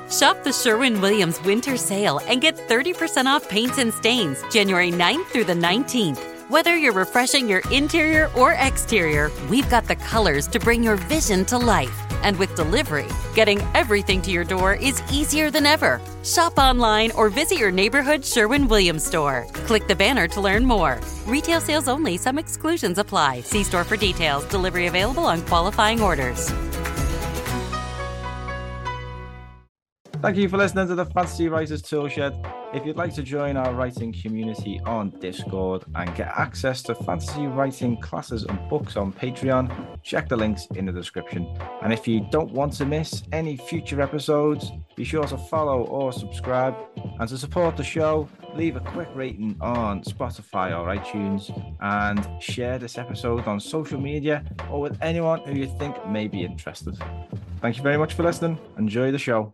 Shop the Sherwin-Williams winter sale and get 30% off paints and stains January 9th through the 19th. Whether you're refreshing your interior or exterior, we've got the colors to bring your vision to life. And with delivery, getting everything to your door is easier than ever. Shop online or visit your neighborhood Sherwin-Williams store. Click the banner to learn more. Retail sales only. Some exclusions apply. See store for details. Delivery available on qualifying orders. Thank you for listening to the Fantasy Writers Toolshed. If you'd like to join our writing community on Discord and get access to fantasy writing classes and books on Patreon, check the links in the description. And if you don't want to miss any future episodes, be sure to follow or subscribe. And to support the show, leave a quick rating on Spotify or iTunes and share this episode on social media or with anyone who you think may be interested. Thank you very much for listening. Enjoy the show.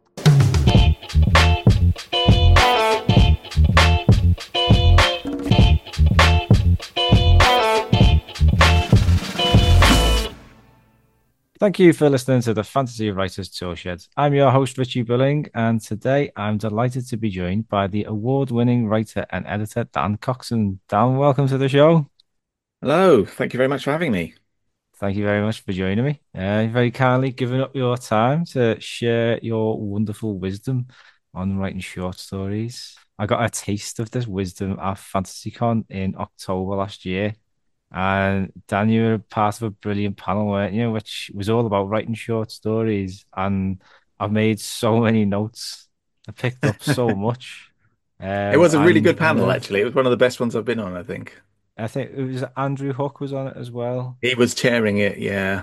Thank you for listening to the Fantasy Writers Toolshed. I'm your host, Richie Billing, and today I'm delighted to be joined by the award-winning writer and editor, Dan Coxon. Dan, welcome to the show. Hello. Thank you very much for having me. Thank you very much for joining me. Very kindly giving up your time to share your wonderful wisdom on writing short stories. I got a taste of this wisdom at FantasyCon in October last year. And Dan, you were part of a brilliant panel, weren't you? Which was all about writing short stories. And I've made so many notes. I picked up so much. It was a really good panel, actually. It was one of the best ones I've been on, I think. I think it was Andrew Hook was on it as well. He was chairing it, yeah.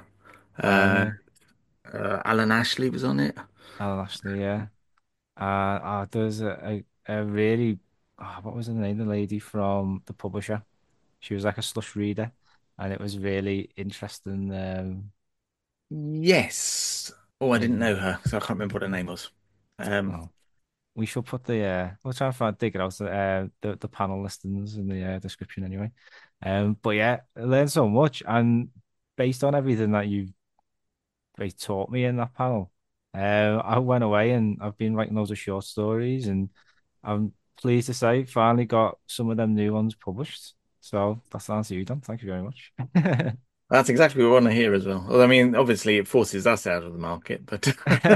Alan Ashley was on it. Alan Ashley, yeah. There's a really, what was the name? The lady from The Publisher. She was like a slush reader, and it was really interesting. Yes. Oh, I didn't know her, so I can't remember what her name was. We shall put we'll try and dig it out, the panel listings in the description anyway. But yeah, I learned so much, and based on everything that they taught me in that panel, I went away and I've been writing loads of short stories, and I'm pleased to say finally got some of them new ones published. So that's the answer you done. Thank you very much. That's exactly what we want to hear as well. Well, I mean, obviously it forces us out of the market, but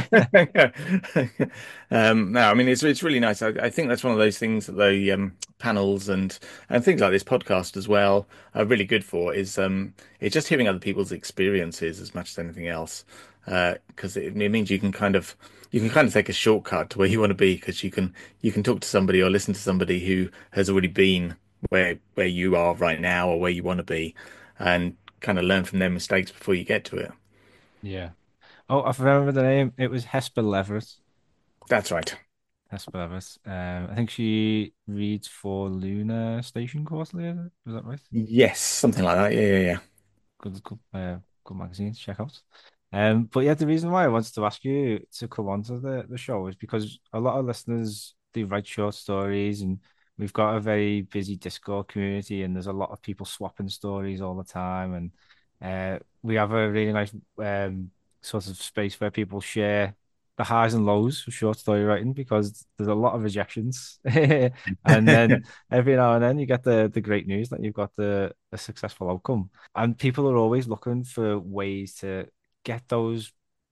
no, I mean it's really nice. I think that's one of those things that the panels and things like this podcast as well are really good for is it's just hearing other people's experiences as much as anything else. Because it means you can kind of take a shortcut to where you want to be because you can talk to somebody or listen to somebody who has already been where you are right now or where you want to be and kind of learn from their mistakes before you get to it. Yeah. Oh, I remember the name. It was Hesper Leverett. That's right. Hesper Leverett. I think she reads for Lunar Station Quarterly. Was that right? Yes, something like that. Yeah. Good magazine to check out. But yeah, the reason why I wanted to ask you to come onto the show is because a lot of listeners, they write short stories, and we've got a very busy Discord community, and there's a lot of people swapping stories all the time. And we have a really nice sort of space where people share the highs and lows of short story writing because there's a lot of rejections. And then every now and then you get the great news that you've got a successful outcome. And people are always looking for ways to get those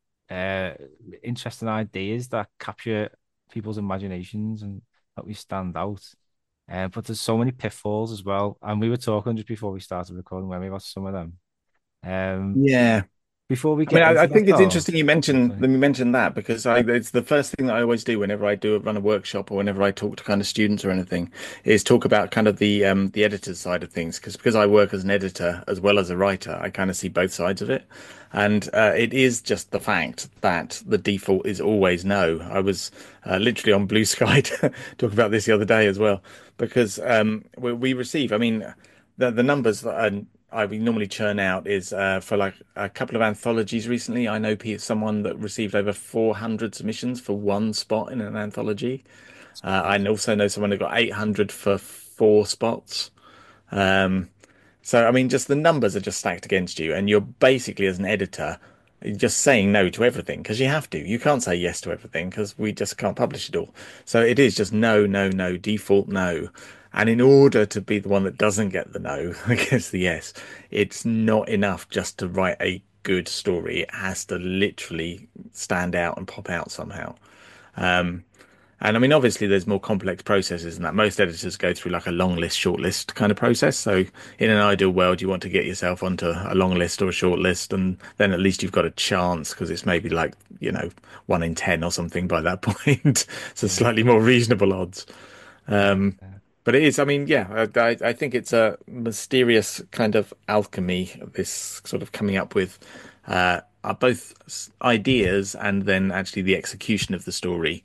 interesting ideas that capture people's imaginations and help you stand out. But there's so many pitfalls as well. And we were talking just before we started recording when we got some of them. Yeah. Before we get I think it's interesting you mentioned that because it's the first thing that I always do whenever I run a workshop or whenever I talk to kind of students or anything is talk about kind of the editor's side of things because I work as an editor as well as a writer. I kind of see both sides of it, and it is just the fact that the default is always no. I was literally on Blue Sky talking about this the other day as well because we receive. I mean, the numbers that we normally churn out is for like a couple of anthologies recently. I know someone that received over 400 submissions for one spot in an anthology. I also know someone who got 800 for 4 spots. So, I mean, just the numbers are just stacked against you. And you're basically, as an editor, just saying no to everything because you have to. You can't say yes to everything because we just can't publish it all. So it is just no, no, no, default no. And in order to be the one that doesn't get the no against the yes, it's not enough just to write a good story. It has to literally stand out and pop out somehow. Um, and I mean, obviously, there's more complex processes than that. Most editors go through like a long list, short list kind of process. So, in an ideal world, you want to get yourself onto a long list or a short list, and then at least you've got a chance because it's maybe like, 1 in 10 or something by that point. So, Yeah. slightly more reasonable odds. Yeah. Um, Yeah. but it is, I mean, yeah, I think it's a mysterious kind of alchemy, this sort of coming up with are both ideas and then actually the execution of the story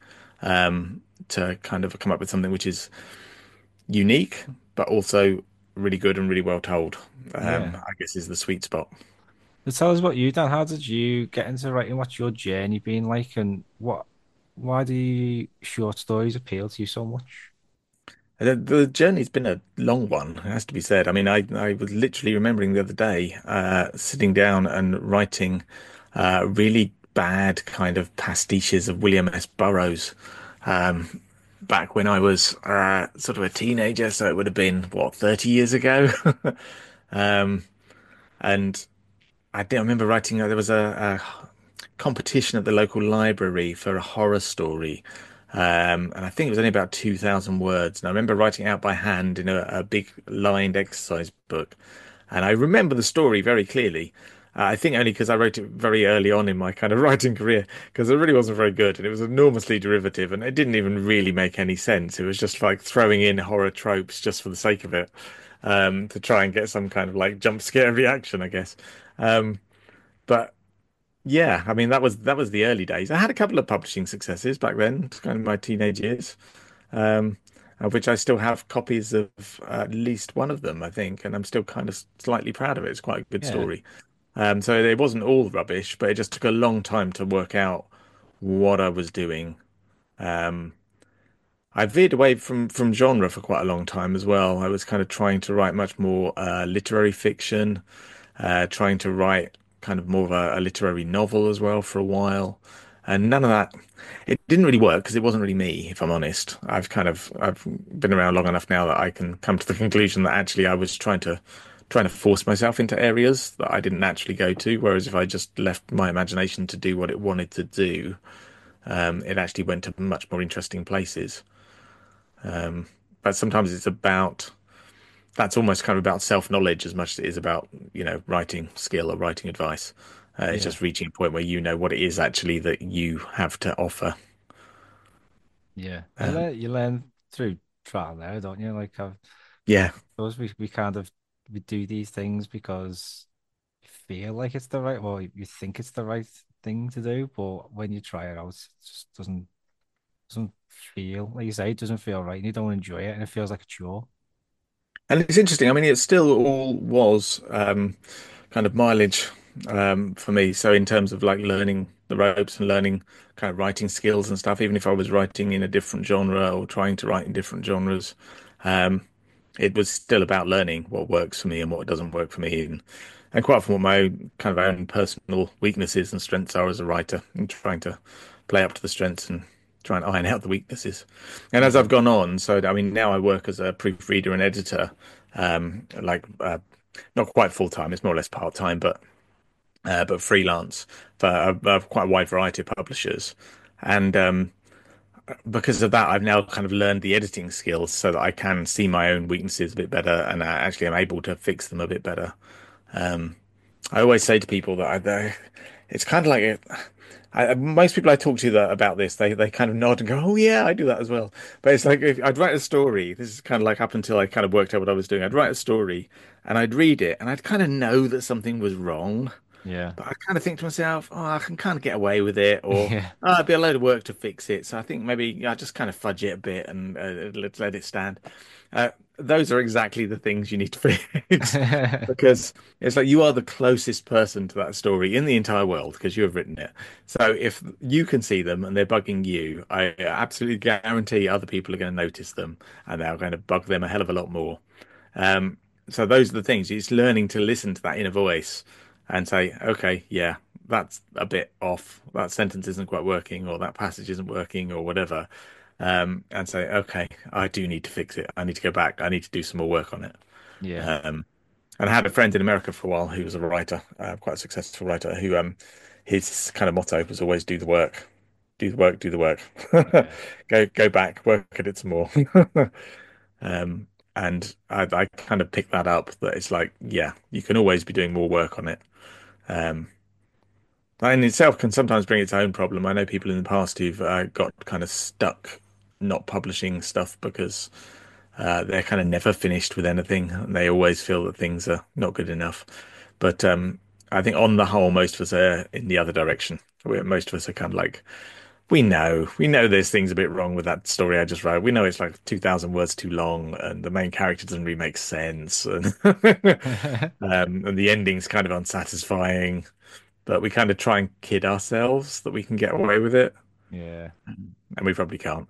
to kind of come up with something which is unique, but also really good and really well told. Yeah. I guess is the sweet spot. So tell us about you, Dan. How did you get into writing? What's your journey been like, and why do short stories appeal to you so much? The journey's been a long one, it has to be said. I mean, I was literally remembering the other day, sitting down and writing really bad kind of pastiches of William S. Burroughs back when I was sort of a teenager. So it would have been, what, 30 years ago? Um, and I remember writing, there was a competition at the local library for a horror story. And I think it was only about 2,000 words. And I remember writing it out by hand in a big lined exercise book. And I remember the story very clearly. I think only because I wrote it very early on in my kind of writing career, because it really wasn't very good and it was enormously derivative and it didn't even really make any sense. It was just like throwing in horror tropes just for the sake of it, to try and get some kind of like jump scare reaction, I guess. Um, but yeah, I mean that was the early days. I had a couple of publishing successes back then, kind of my teenage years, um, of which I still have copies of at least one of them, I think, and I'm still kind of slightly proud of it. It's quite a good Yeah. story. So it wasn't all rubbish, but it just took a long time to work out what I was doing. Um, I veered away from genre for quite a long time as well. I was kind of trying to write much more literary fiction, trying to write kind of more of a literary novel as well for a while. And none of that, it didn't really work because it wasn't really me, if I'm honest. I've been around long enough now that I can come to the conclusion that actually I was trying to force myself into areas that I didn't naturally go to. Whereas if I just left my imagination to do what it wanted to do, it actually went to much more interesting places. But sometimes it's about that's almost kind of about self-knowledge as much as it is about, writing skill or writing advice. It's Yeah. just reaching a point where you know what it is actually that you have to offer. Yeah. Um, You learn through trial and error, don't you? Like yeah. those we kind of we do these things because you feel like it's the right or you think it's the right thing to do, but when you try it out, it just doesn't feel like you say, it doesn't feel right and you don't enjoy it and it feels like a chore. And it's interesting. I mean, it still all was kind of mileage for me. So in terms of like learning the ropes and learning kind of writing skills and stuff, even if I was writing in a different genre or trying to write in different genres, um, it was still about learning what works for me and what doesn't work for me, and quite often what my own kind of own personal weaknesses and strengths are as a writer, and trying to play up to the strengths and try and iron out the weaknesses. And as I've Yeah. gone on, so I mean, now I work as a proofreader and editor, like not quite full time, it's more or less part time, but freelance for quite a wide variety of publishers. And because of that, I've now kind of learned the editing skills so that I can see my own weaknesses a bit better, and I actually am able to fix them a bit better. I always say to people that it's kind of like most people I talk to that about this, they kind of nod and go, "Oh yeah, I do that as well." But it's like if I'd write a story. This is kind of like up until I kind of worked out what I was doing. I'd write a story and I'd read it, and I'd kind of know that something was wrong. Yeah. But I kind of think to myself, oh, I can kind of get away with it, or Yeah. oh, it'd be a load of work to fix it. So I think maybe I just kind of fudge it a bit and let's let it stand. Those are exactly the things you need to fix because it's like you are the closest person to that story in the entire world because you have written it. So if you can see them and they're bugging you, I absolutely guarantee other people are going to notice them and they're going to bug them a hell of a lot more. So those are the things. It's learning to listen to that inner voice and say, okay, yeah, that's a bit off. That sentence isn't quite working, or that passage isn't working, or whatever. And say, okay, I do need to fix it. I need to go back. I need to do some more work on it. Yeah. Um, and I had a friend in America for a while who was a writer, quite a successful writer, who his kind of motto was always do the work, do the work, do the work. Yeah. Go back, work at it some more. Um, and I kind of picked that up that it's like, yeah, you can always be doing more work on it. Um, that in itself can sometimes bring its own problem. I know people in the past who've got kind of stuck not publishing stuff because they're kind of never finished with anything, and they always feel that things are not good enough. But I think on the whole, most of us are in the other direction. Most of us are kind of like, we know there's things a bit wrong with that story I just wrote. We know it's like 2,000 words too long, and the main character doesn't really make sense, and and the ending's kind of unsatisfying. But we kind of try and kid ourselves that we can get away with it, Yeah. and we probably can't.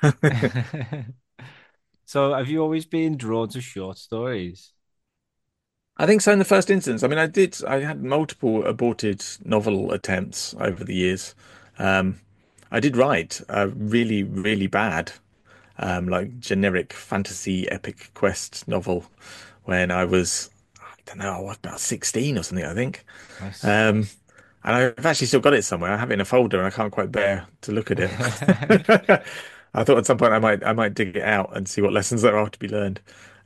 So have you always been drawn to short stories? I think so in the first instance. I mean, I had multiple aborted novel attempts over the years. Um, I did write a really, really bad, like generic fantasy epic quest novel when I was, I don't know, I was about 16 or something, I think. Nice. Um, and I've actually still got it somewhere. I have it in a folder and I can't quite bear to look at it. I thought at some point I might dig it out and see what lessons there are to be learned.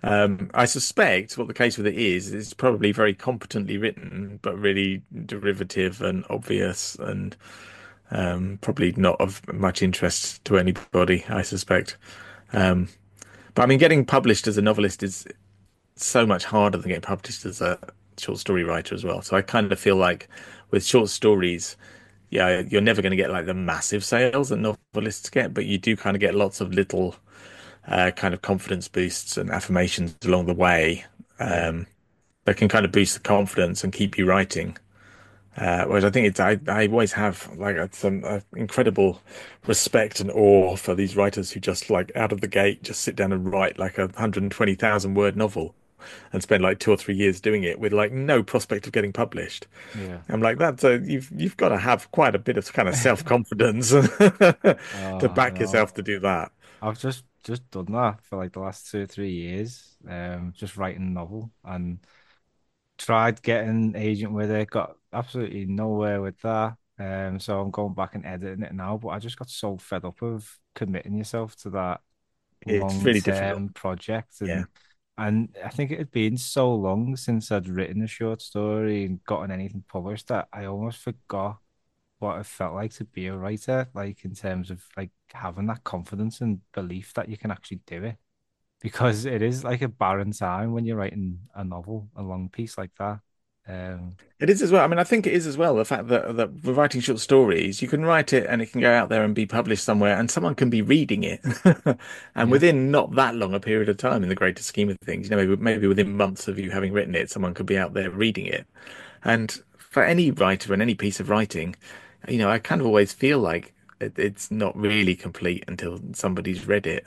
I suspect what the case with it is it's probably very competently written, but really derivative and obvious and probably not of much interest to anybody, I suspect. Um, but I mean, getting published as a novelist is so much harder than getting published as a short story writer as well. So I kind of feel like with short stories, yeah, you're never going to get like the massive sales that novelists get, but you do kind of get lots of little kind of confidence boosts and affirmations along the way Yeah. that can kind of boost the confidence and keep you writing. Whereas I think I always have like some incredible respect and awe for these writers who just like out of the gate just sit down and write like 120,000 word novel and spend like 2 or 3 years doing it with like no prospect of getting published. Yeah. I'm like that's you've got to have quite a bit of kind of self-confidence to Oh, back no. yourself to do that. I've just done that for like the last 2 or 3 years. Just writing a novel and tried getting an agent with it, got absolutely nowhere with that. So I'm going back and editing it now, but I just got so fed up of committing yourself to that It's really difficult. long-term project Yeah. and I think it had been so long since I'd written a short story and gotten anything published that I almost forgot what it felt like to be a writer, like in terms of like having that confidence and belief that you can actually do it. Because it is like a barren time when you're writing a novel, a long piece like that. Um, It is as well. I mean, I think it is as well. The fact that we're writing short stories, you can write it and it can go out there and be published somewhere, and someone can be reading it, and yeah, within not that long a period of time, in the greater scheme of things, maybe within months of you having written it, someone could be out there reading it. And for any writer and any piece of writing, I kind of always feel like it's not really complete until somebody's read it.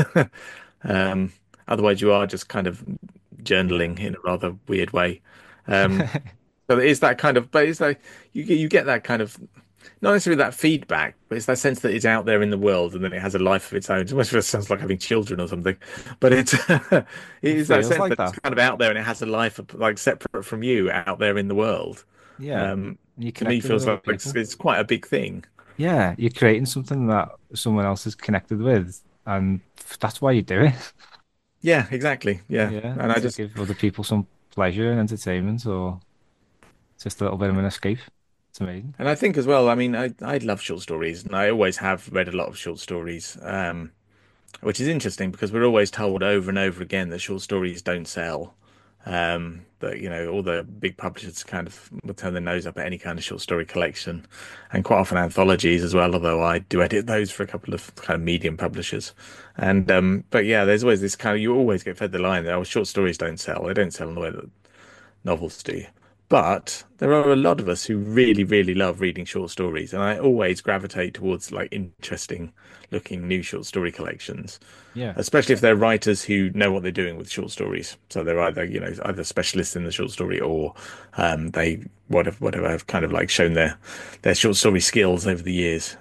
Um, Otherwise, you are just kind of yeah. journaling in a rather weird way. Um, so it is that kind of, but it's like you get that kind of not necessarily that feedback, but it's that sense that it's out there in the world and then it has a life of its own. It almost sounds like having children or something, but it's it It is that feels sense like that it's that. kind of out there and it has a life like separate from you out there in the world. Yeah. Um, And you're to me, connected with feels other like it's, people. it's quite a big thing. Yeah, you're creating something that someone else is connected with, and that's why you do it. Yeah, exactly. Yeah, Yeah, and I to just give other people some pleasure and entertainment, or just a little bit of an escape. It's amazing. and I think as well. I mean, I love short stories, and I always have read a lot of short stories. Which is interesting because we're always told over and over again that short stories don't sell. That all the big publishers kind of will turn their nose up at any kind of short story collection, and quite often anthologies as well. Although I do edit those for a couple of kind of medium publishers, and but yeah, there's always this kind of you always get fed the line that short stories don't sell. They don't sell in the way that novels do. But there are a lot of us who really, really love reading short stories, and I always gravitate towards like interesting looking new short story collections, Yeah, especially if they're writers who know what they're doing with short stories. So they're either, either specialists in the short story or they whatever have kind of like shown their short story skills over the years.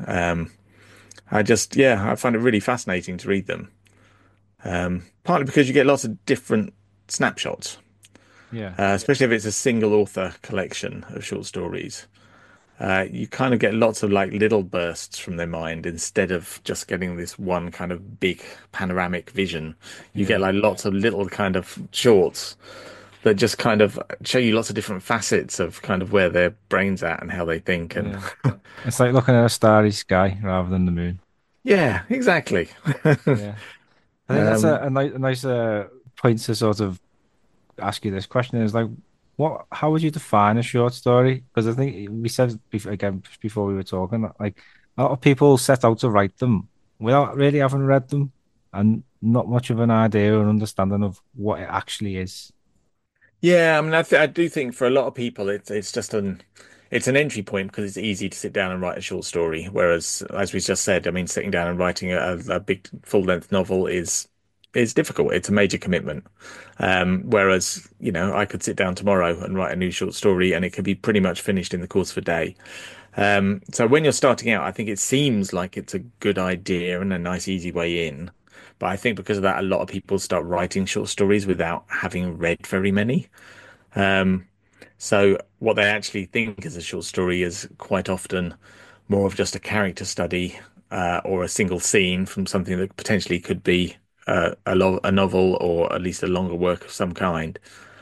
I find it really fascinating to read them. Partly because you get lots of different snapshots, yeah, especially if it's a single author collection of short stories. You kind of get lots of like little bursts from their mind instead of just getting this one kind of big panoramic vision. You get yeah, like lots of little kind of shorts that just kind of show you lots of different facets of kind of where their brain's at and how they think. And yeah. It's like looking at a starry sky rather than the moon. yeah, exactly. Yeah. I think that's Um, a nice point to sort of ask you this question is like, how would you define a short story? Because I think we said again just before we were talking, like a lot of people set out to write them without really having read them and not much of an idea or understanding of what it actually is. Yeah, I mean, I do think for a lot of people, it's just it's an entry point because it's easy to sit down and write a short story. Whereas, as we just said, I mean, sitting down and writing a big full-length novel is difficult. It's a major commitment. Whereas, I could sit down tomorrow and write a new short story, and it could be pretty much finished in the course of a day. So when you're starting out, I think it seems like it's a good idea and a nice, easy way in. But I think because of that, a lot of people start writing short stories without having read very many. Um, so what they actually think is a short story is quite often more of just a character study or a single scene from something that potentially could be a novel or at least a longer work of some kind.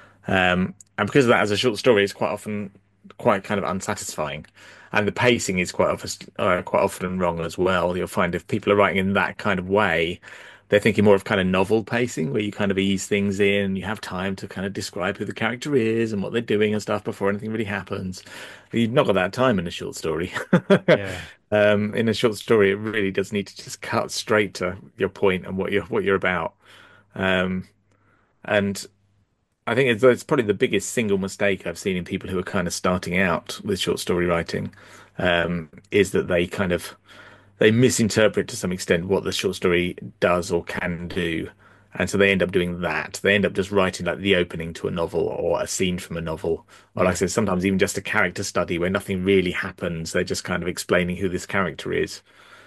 And because of that, as a short story, it's quite often quite kind of unsatisfying, and the pacing is quite often wrong as well. You'll find if people are writing in that kind of way, they're thinking more of kind of novel pacing, where you kind of ease things in, you have time to kind of describe who the character is and what they're doing and stuff before anything really happens. You've not got that time in a short story. Yeah. In a short story, it really does need to just cut straight to your point and what you're about. Um, and I think it's probably the biggest single mistake I've seen in people who are kind of starting out with short story writing, is that they misinterpret to some extent what the short story does or can do, and so they end up doing that. They end up just writing like the opening to a novel or a scene from a novel, or like I Yeah. said, sometimes even just a character study where nothing really happens. They're just kind of explaining who this character is.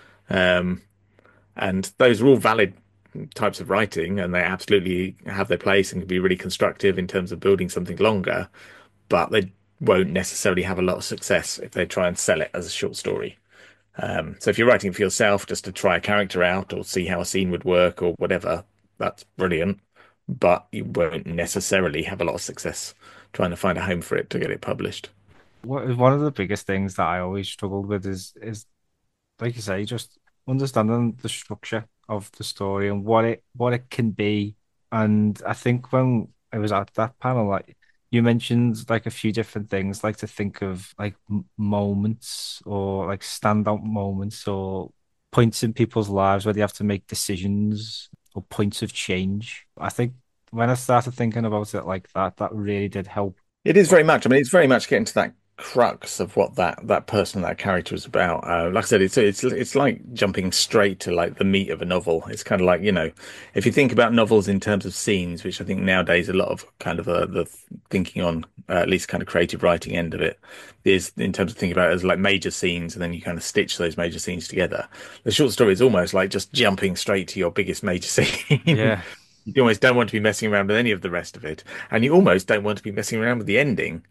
Um, and those are all valid types of writing, and they absolutely have their place and can be really constructive in terms of building something longer, but they won't necessarily have a lot of success if they try and sell it as a short story. So if you're writing for yourself just to try a character out or see how a scene would work or whatever, that's brilliant, but you won't necessarily have a lot of success trying to find a home for it to get it published. One of the biggest things that I always struggled with is like you say, just understanding the structure of the story and what it can be. And I think when I was at that panel, like you mentioned like a few different things, like to think of like moments or like standout moments or points in people's lives where they have to make decisions or points of change. I think when I started thinking about it like that, that really did help. It is very much. I mean, it's very much getting to that crux of what that person, that character is about. Like I said, it's like jumping straight to like the meat of a novel. It's kind of like, if you think about novels in terms of scenes, which I think nowadays a lot of kind of the thinking on at least kind of creative writing end of it is in terms of thinking about it as like major scenes, and then you kind of stitch those major scenes together. The short story is almost like just jumping straight to your biggest major scene. Yeah. You almost don't want to be messing around with any of the rest of it, and you almost don't want to be messing around with the ending,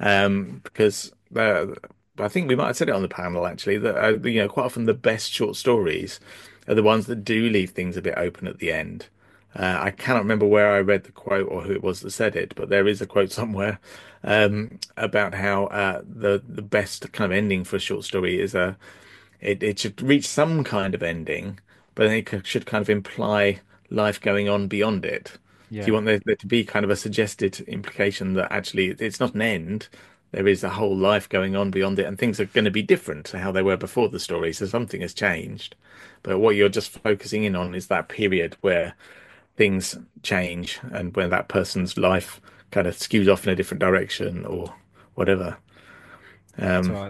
because I think we might have said it on the panel actually that quite often the best short stories are the ones that do leave things a bit open at the end. I cannot remember where I read the quote or who it was that said it, but there is a quote somewhere about how the best kind of ending for a short story is it should reach some kind of ending, but then should kind of imply life going on beyond it. So you Yeah. want there to be kind of a suggested implication that actually it's not an end. There is a whole life going on beyond it, and things are going to be different to how they were before the story. So something has changed. But what you're just focusing in on is that period where things change and when that person's life kind of skews off in a different direction, or whatever. That's Um, all right.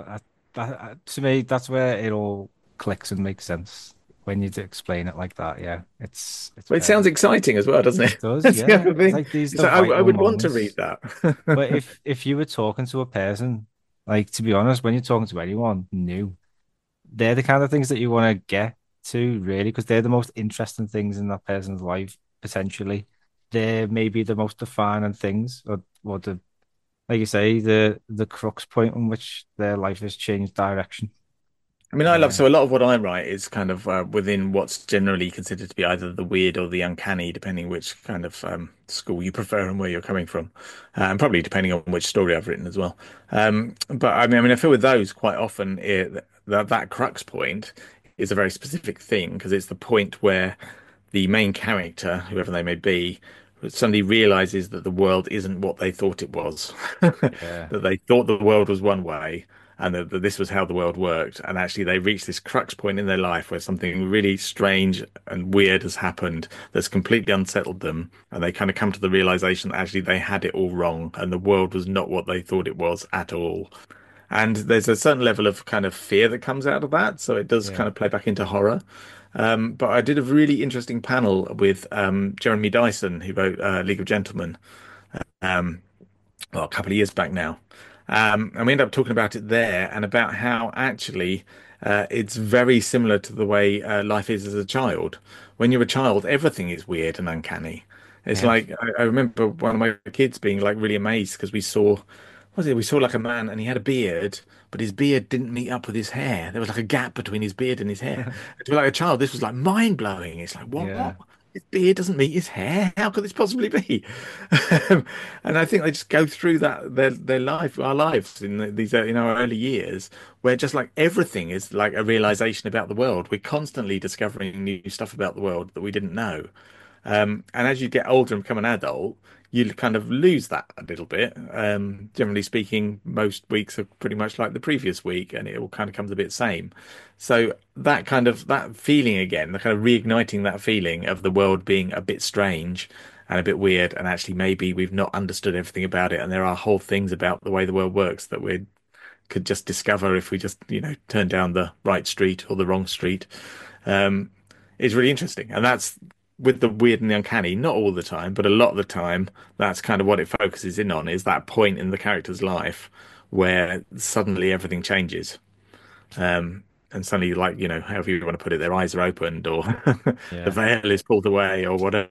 To me, that's where it all clicks and makes sense when you explain it like that. Yeah, it's but it sounds perfect. exciting as well, doesn't It it? does, That's the yeah. other It's thing. like these It's the like I vital would want to read moments. But that. if you were talking to a person, like to be honest, when you're talking to anyone new, they're the kind of things that you want to get to really, because they're the most interesting things in that person's life potentially. They're maybe the most defining things, or the like you say, the crux point on which their life has changed direction. I mean, I love Uh, so a lot of what I write is kind of within what's generally considered to be either the weird or the uncanny, depending which kind of school you prefer and where you're coming from, and probably depending on which story I've written as well. But I feel with those quite often that crux point is a very specific thing because it's the point where the main character, whoever they may be, suddenly realizes that the world isn't what they thought it was. yeah, That they thought the world was one way and that this was how the world worked. And actually, they reach this crux point in their life where something really strange and weird has happened that's completely unsettled them. And they kind of come to the realization that actually they had it all wrong and the world was not what they thought it was at all. And there's a certain level of kind of fear that comes out of that. So it does kind yeah, of play back into horror. But I did a really interesting panel with Jeremy Dyson, who wrote League of Gentlemen, um, well, a couple of years back now. And we ended up talking about it there and about how actually it's very similar to the way life is as a child. When you're a child, everything is weird and uncanny. It's yeah, like I remember one of my kids being like really amazed because we saw, what was it? We saw like a man and he had a beard, but his beard didn't meet up with his hair. There was like a gap between his beard and his hair. And to like a child, this was like mind blowing. It's like, what? yeah, His beard doesn't meet his hair. How could this possibly be? And I think they just go through that their life, our lives in these our early years, where just like everything is like a realization about the world. We're constantly discovering new stuff about the world that we didn't know. And as you get older and become an adult, you kind of lose that a little bit. Generally speaking, most weeks are pretty much like the previous week, and it all kind of comes a bit same. So that kind of that feeling again, the kind of reigniting that feeling of the world being a bit strange and a bit weird, and actually maybe we've not understood everything about it, and there are whole things about the way the world works that we could just discover if we just, turn down the right street or the wrong street. Um, is really interesting. And that's with the weird and the uncanny, not all the time, but a lot of the time, that's kind of what it focuses in on is that point in the character's life where suddenly everything changes. And suddenly, like, however you want to put it, their eyes are opened or the yeah. veil is pulled away or whatever.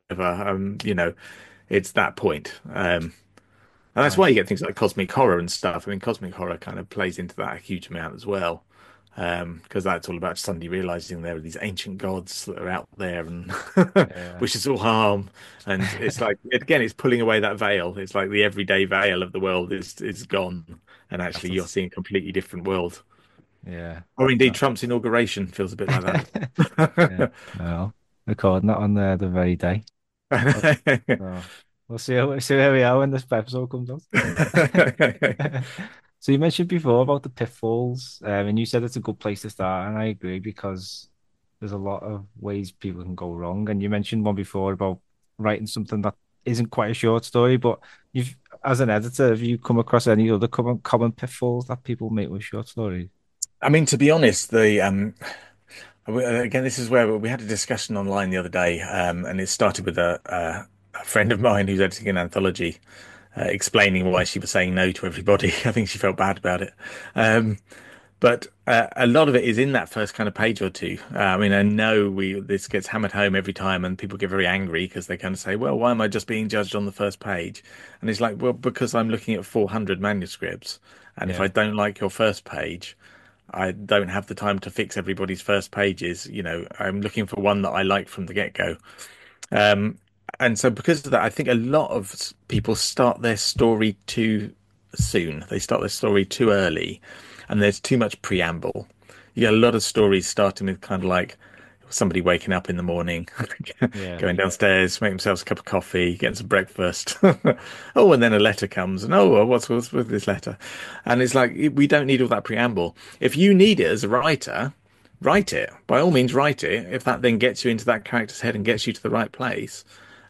It's that point. And that's why you Nice. get things like cosmic horror and stuff. I mean, cosmic horror kind of plays into that a huge amount as well. Because that's all about suddenly realizing there are these ancient gods that are out there and Yeah. wish us all harm. And it's like, again, it's pulling away that veil. It's like the everyday veil of the world is gone. And That's actually, you're us. seeing a completely different world. Yeah. Or indeed, No. Trump's inauguration feels a bit like Yeah. that. Well, recording that on the very day. But, we'll see where we are when this episode comes out. So you mentioned before about the pitfalls, and you said it's a good place to start, and I agree because there's a lot of ways people can go wrong. And you mentioned one before about writing something that isn't quite a short story, but you've, as an editor, have you come across any other common pitfalls that people make with short stories? I mean, to be honest, again, this is where we had a discussion online the other day, and it started with a friend of mine who's editing an anthology, explaining why she was saying no to everybody. I think she felt bad about it. But a lot of it is in that first kind of page or two. I mean, I know this gets hammered home every time, and people get very angry because they kind of say, "Well, why am I just being judged on the first page?" And it's like, well, because I'm looking at 400 manuscripts, and if I Yeah, don't like your first page, I don't have the time to fix everybody's first pages. I'm looking for one that I like from the get-go. Um, and so because of that, I think a lot of people start their story too soon. They start their story too early, and there's too much preamble. You get a lot of stories starting with kind of like somebody waking up in the morning, yeah, going downstairs, making themselves a cup of coffee, getting some breakfast. Oh, and then a letter comes, and oh, well, what's with this letter? And it's like we don't need all that preamble. If you need it as a writer, write it. By all means, write it. If that then gets you into that character's head and gets you to the right place,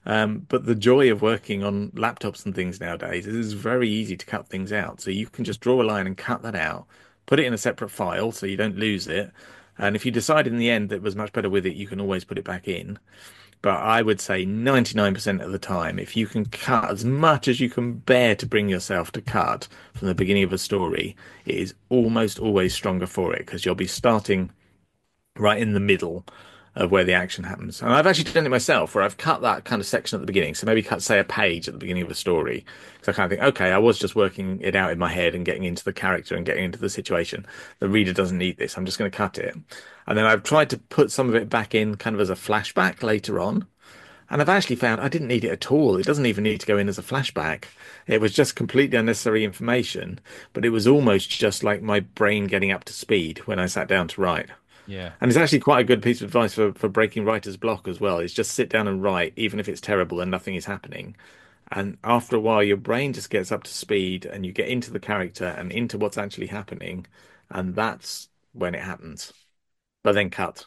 But the joy of working on laptops and things nowadays is it's very easy to cut things out. So you can just draw a line and cut that out, put it in a separate file so you don't lose it. And if you decide in the end that it was much better with it, you can always put it back in. But I would say 99% of the time, if you can cut as much as you can bear to bring yourself to cut from the beginning of a story, it is almost always stronger for it because you'll be starting right in the middle of where the action happens. And I've actually done it myself where I've cut that kind of section at the beginning. So maybe cut, say, a page at the beginning of a story. So I kind of think, okay, I was just working it out in my head and getting into the character and getting into the situation. The reader doesn't need this. I'm just going to cut it. And then I've tried to put some of it back in kind of as a flashback later on. And I've actually found I didn't need it at all. It doesn't even need to go in as a flashback. It was just completely unnecessary information, but it was almost just like my brain getting up to speed when I sat down to write. Yeah. And it's actually quite a good piece of advice for breaking writer's block as well. Is just sit down and write, even if it's terrible and nothing is happening. And after a while, your brain just gets up to speed and you get into the character and into what's actually happening. And that's when it happens. But then cut.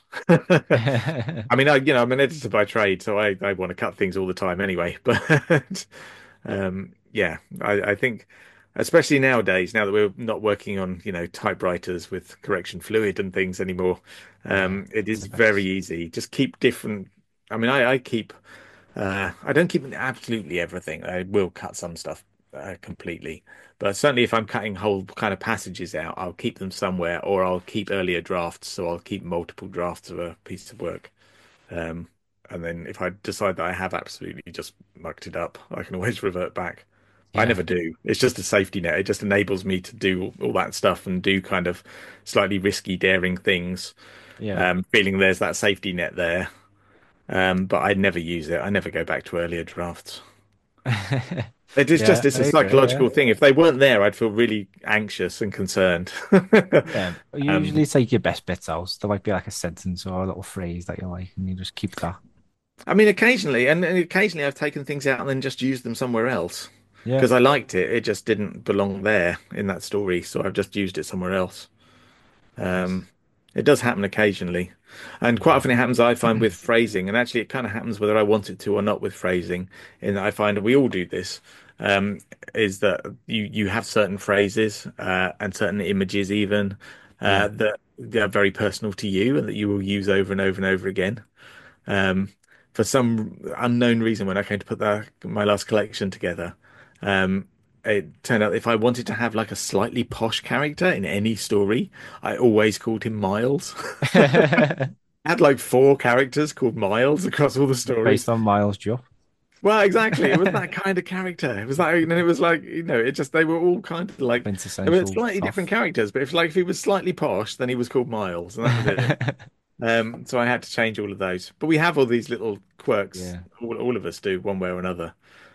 I mean, I'm an editor by trade, so I want to cut things all the time anyway. But yeah, I think, especially nowadays, now that we're not working on, typewriters with correction fluid and things anymore, Yeah. it It's is the very best. easy. Just keep different. I mean, I keep. I don't keep absolutely everything. I will cut some stuff completely, but certainly if I'm cutting whole kind of passages out, I'll keep them somewhere, or I'll keep earlier drafts. So I'll keep multiple drafts of a piece of work. Um, and then if I decide that I have absolutely just mucked it up, I can always revert back. I Yeah. never do. It's just a safety net. It just enables me to do all that stuff and do kind of slightly risky, daring things, Yeah. feeling there's that safety net there. But I never use it. I never go back to earlier drafts. It is just, Yeah, it's I a agree. Yeah. psychological thing. If they weren't there, I'd feel really anxious and concerned. Yeah. You Um, usually take your best bits out. There might be like a sentence or a little phrase that you like, and you just keep that. I mean, occasionally, and occasionally I've taken things out and then just used them somewhere else Yeah. because I liked it. It just didn't belong there in that story, so I've just used it somewhere else. Nice. Um, it does happen occasionally, and quite Yeah. often it happens, I find, with phrasing, and actually it kind of happens whether I want it to or not with phrasing. In that I find we all do this, um, is that you have certain phrases and certain images even Yeah. that are very personal to you and that you will use over and over and over again. Um, for some unknown reason, when I came to put my last collection together, um, it turned out if I wanted to have like a slightly posh character in any story, I always called him Miles. I had like four characters called Miles across all the Based stories. on Miles Jupp. Well, exactly. It was that kind of character. It was like, and it was like, it just, they were all kind of like, they were Quintessential slightly different tough. characters, but if he was slightly posh, then he was called Miles, and that was it. So I had to change all of those. But we have all these little quirks, Yeah. all of us do one way or another.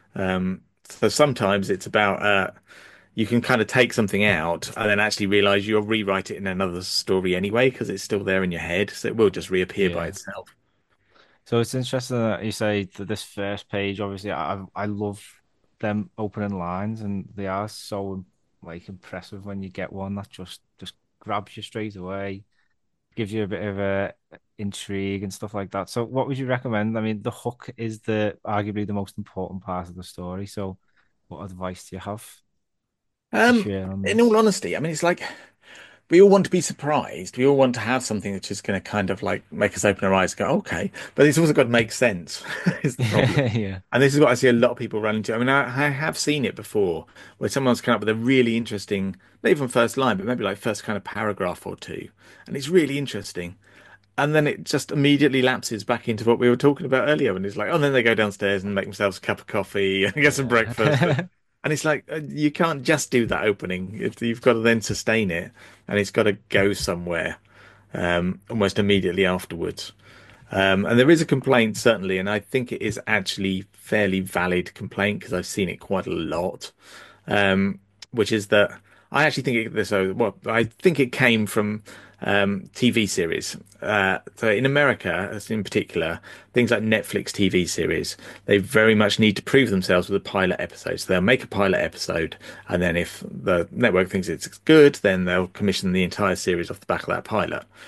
So sometimes it's about you can kind of take something out and then actually realize you'll rewrite it in another story anyway because it's still there in your head. So it will just reappear by Yeah. itself. So it's interesting that you say that this first page, obviously, I love them opening lines, and they are so like impressive when you get one that just grabs you straight away, gives you a bit of a intrigue and stuff like that. So what would you recommend? I mean, the hook is the arguably the most important part of the story. So what advice do you have to share on In all this? honesty, I mean, it's like we all want to be surprised. We all want to have something that's just going to kind of like make us open our eyes and go, okay. But it's also got to make sense, is the problem. Yeah. And this is what I see a lot of people run into. I mean, I have seen it before where someone's come up with a really interesting, not even first line, but maybe like first kind of paragraph or two. And it's really interesting. And then it just immediately lapses back into what we were talking about earlier. And it's like, oh, then they go downstairs and make themselves a cup of coffee and get some breakfast. Yeah. And it's like, you can't just do that opening. You've got to then sustain it and it's got to go somewhere almost immediately afterwards. And there is a complaint, certainly, and I think it is actually fairly valid complaint because I've seen it quite a lot, um, which is that I actually think well, I think it came from TV series. So in America, as in particular, things like Netflix TV series, they very much need to prove themselves with a pilot episode. So they'll make a pilot episode, and then if the network thinks it's good, then they'll commission the entire series off the back of that pilot.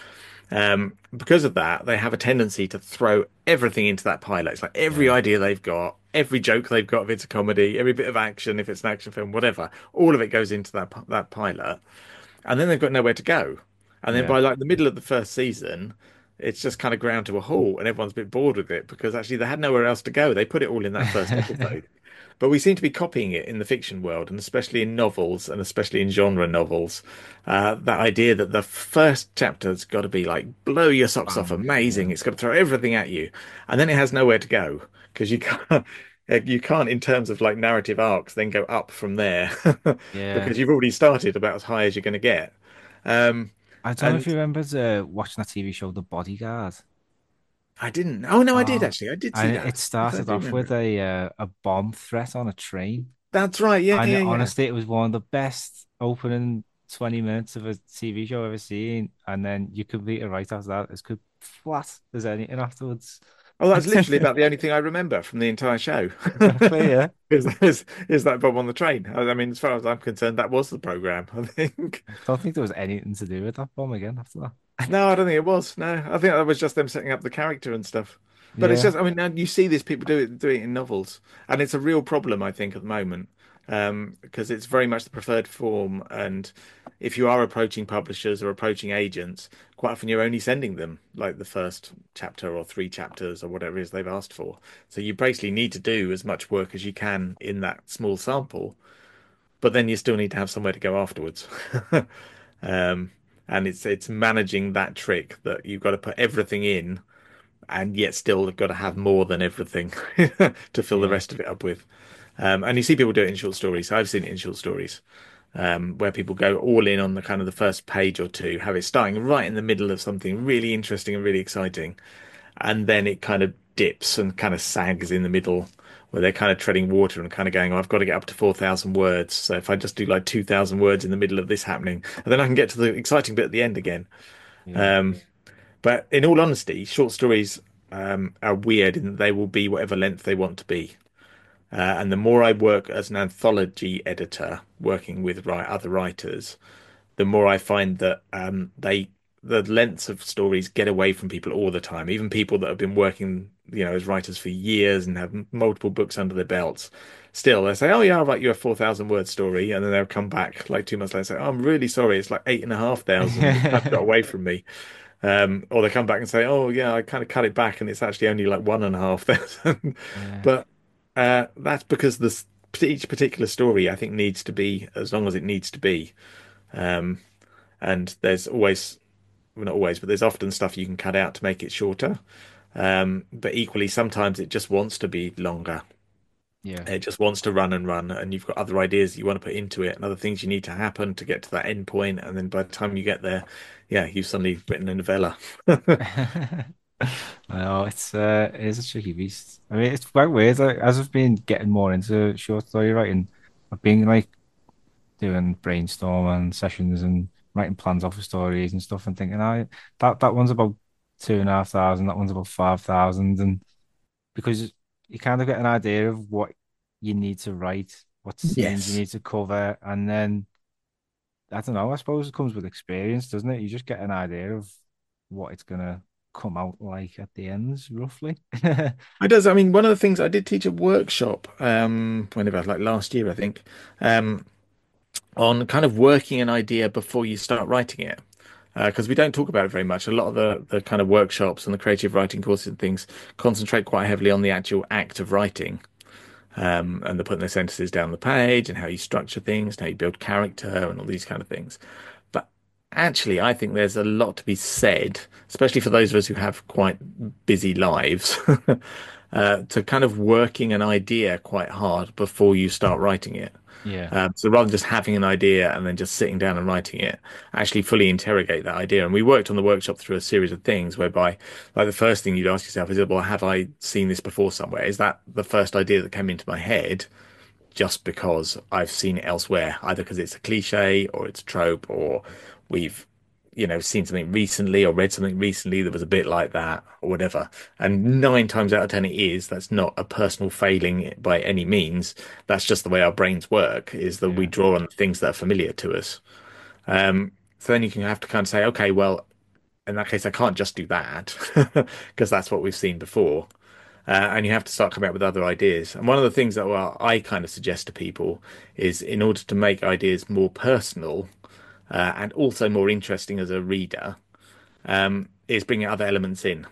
Because of that, they have a tendency to throw everything into that pilot. It's like every Yeah. idea they've got, every joke they've got if it's a comedy, every bit of action if it's an action film, whatever. All of it goes into that pilot, and then they've got nowhere to go. And then Yeah. by like the middle of the first season, it's just kind of ground to a halt, and everyone's a bit bored with it because actually they had nowhere else to go. They put it all in that first episode. But we seem to be copying it in the fiction world, and especially in novels, and especially in genre novels. That idea that the first chapter's got to be like blow your socks off, Bam. amazing. Yeah. It's got to throw everything at you, and then it has nowhere to go because you can't. You can't, in terms of like narrative arcs, then go up from there Yeah. because you've already started about as high as you're going to get. Um, I don't know if and you remember watching that TV show, The Bodyguard. I didn't. Oh no, I did Oh, actually. I did see and it that. Yes, I started do off remember with it. a bomb threat on a train. That's right. Yeah, And yeah, yeah. honestly, it was one of the best opening 20 minutes of a TV show I've ever seen. And then you complete it right after that. It's good flat as anything afterwards. Oh, that's literally about the only thing I remember from the entire show. Exactly, yeah. Is that Bob on the train? I mean, as far as I'm concerned, that was the program, I think. I don't think there was anything to do with that bomb again after that. No, I don't think it was. No, I think that was just them setting up the character and stuff. But it's Yeah, just, I mean, now you see these people do it in novels, and it's a real problem, I think, at the moment, because it's very much the preferred form. And if you are approaching publishers or approaching agents, quite often you're only sending them like the first chapter or three chapters or whatever it is they've asked for. So you basically need to do as much work as you can in that small sample, but then you still need to have somewhere to go afterwards. Um, and it's managing that trick that you've got to put everything in and yet still got to have more than everything to fill the yeah, rest of it up with. And you see people do it in short stories. I've seen it in short stories where people go all in on the kind of the first page or two, have it starting right in the middle of something really interesting and really exciting, and then it kind of dips and kind of sags in the middle where they're kind of treading water and kind of going, oh, I've got to get up to 4,000 words. So if I just do like 2,000 words in the middle of this happening, and then I can get to the exciting bit at the end again. yeah, Um, but in all honesty, short stories are weird in that they will be whatever length they want to be. And the more I work as an anthology editor, working with other writers, the more I find that the lengths of stories get away from people all the time. Even people that have been working, as writers for years and have multiple books under their belts, still they say, "Oh yeah, I'll write you a 4,000 word story," and then they'll come back like 2 months later and say, "Oh, I'm really sorry, it's like 8,500. It kind of got away from me." Or they come back and say, "Oh yeah, I kind of cut it back, and it's actually only like 1,500." yeah, But that's because each particular story, I think, needs to be as long as it needs to be. Um, and there's always, well, not always, but there's often stuff you can cut out to make it shorter. But equally, sometimes it just wants to be longer. yeah. It just wants to run and run, and you've got other ideas that you want to put into it and other things you need to happen to get to that end point. And then by the time you get there, yeah, you've suddenly written a novella. I know it is a tricky beast. I mean, it's quite weird. As I've been getting more into short story writing, I've been like doing brainstorming sessions and writing plans off of stories and stuff, and thinking, I that one's about 2,500, that one's about 5,000, and because you kind of get an idea of what you need to write, what scenes you Yes. need to cover, and then I don't know. I suppose it comes with experience, doesn't it? You just get an idea of what it's gonna come out like at the ends, roughly. I does. I mean, one of the things I did teach a workshop, whenever, like last year, I think, um, on kind of working an idea before you start writing it. Because we don't talk about it very much. A lot of the kind of workshops and the creative writing courses and things concentrate quite heavily on the actual act of writing, and they're putting their sentences down the page and how you structure things, and how you build character and all these kind of things. But actually, I think there's a lot to be said, especially for those of us who have quite busy lives, to kind of working an idea quite hard before you start writing it. Yeah, So rather than just having an idea and then just sitting down and writing it, actually fully interrogate that idea. And we worked on the workshop through a series of things whereby, like, the first thing you'd ask yourself is, well, have I seen this before somewhere? Is that the first idea that came into my head just because I've seen it elsewhere, either because it's a cliche or it's a trope, or we've, seen something recently or read something recently that was a bit like that or whatever. And 9 times out of 10, it is. That's not a personal failing by any means. That's just the way our brains work, is that we yeah, draw on things that are familiar to us. So then you can have to kind of say, okay, well, in that case, I can't just do that because that's what we've seen before. And you have to start coming up with other ideas. And one of the things that well, I kind of suggest to people is in order to make ideas more personal and also more interesting as a reader, is bringing other elements in.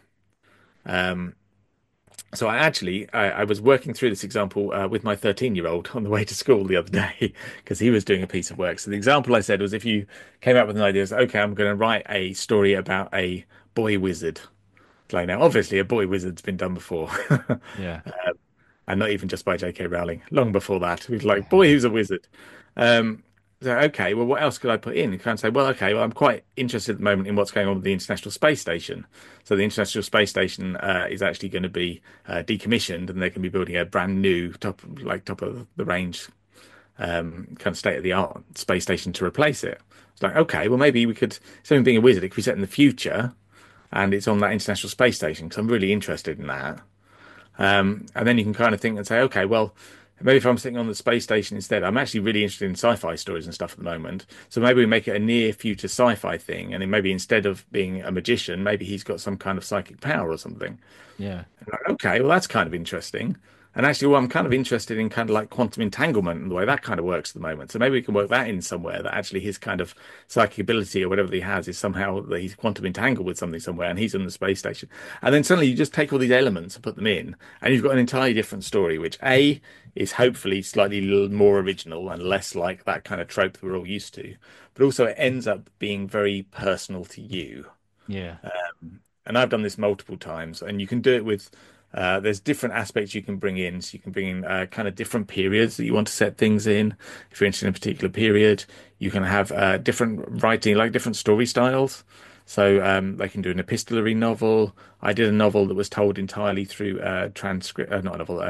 Um, so I was working through this example with my 13-year-old on the way to school the other day because he was doing a piece of work. So the example I said was if you came up with an idea, okay, I'm going to write a story about a boy wizard. Like now, obviously, a boy wizard's been done before. Yeah. And not even just by J.K. Rowling. Long before that, it was like, boy, who's a wizard? Um, so, okay, well, what else could I put in? You can't say, well, okay, well, I'm quite interested at the moment in what's going on with the International Space Station. So the International Space Station is actually going to be decommissioned, and they're going to be building a brand new top of the range kind of state of the art space station to replace it. It's like, okay, well, maybe we could, instead of being a wizard, it could be set in the future, and it's on that International Space Station because I'm really interested in that. And then you can kind of think and say, okay, well, maybe if I'm sitting on the space station instead, I'm actually really interested in sci-fi stories and stuff at the moment. So maybe we make it a near future sci-fi thing. And then maybe instead of being a magician, maybe he's got some kind of psychic power or something. Yeah. Like, okay, well, that's kind of interesting. And actually, well, I'm kind of interested in kind of like quantum entanglement and the way that kind of works at the moment. So maybe we can work that in somewhere that actually his kind of psychic ability or whatever that he has is somehow that he's quantum entangled with something somewhere and he's on the space station. And then suddenly you just take all these elements and put them in, and you've got an entirely different story, which A is hopefully slightly more original and less like that kind of trope that we're all used to. But also it ends up being very personal to you. Yeah. And I've done this multiple times, and you can do it with there's different aspects you can bring in. So you can bring in kind of different periods that you want to set things in. If you're interested in a particular period, you can have different writing, like different story styles. So they can do an epistolary novel. I did a novel that was told entirely through transcript, not a novel,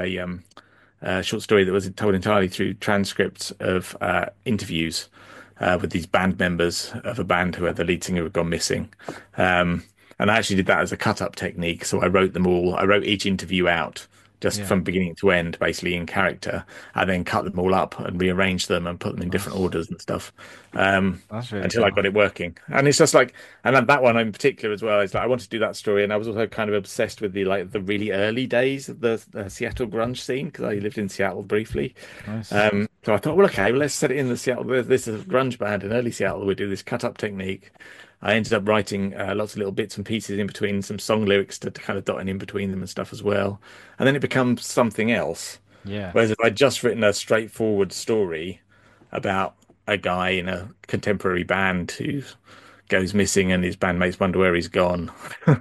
a short story that was told entirely through transcripts of interviews with these band members of a band who had the lead singer who had gone missing. Um, and I actually did that as a cut-up technique. So I wrote them all. I wrote each interview out just Yeah. from beginning to end, basically in character. I then cut them all up and rearranged them and put them in different That's orders and stuff um, that's really until I cool. got it working. And it's just like, and then that one in particular as well is like I wanted to do that story, and I was also kind of obsessed with the really early days of the Seattle grunge scene because I lived in Seattle briefly. Nice. So I thought, well, okay, well, let's set it in the Seattle. This is a grunge band in early Seattle. We do this cut-up technique. I ended up writing lots of little bits and pieces in between, some song lyrics to kind of dotting in between them and stuff as well. And then it becomes something else. Yeah. Whereas if I'd just written a straightforward story about a guy in a contemporary band who goes missing and his bandmates wonder where he's gone,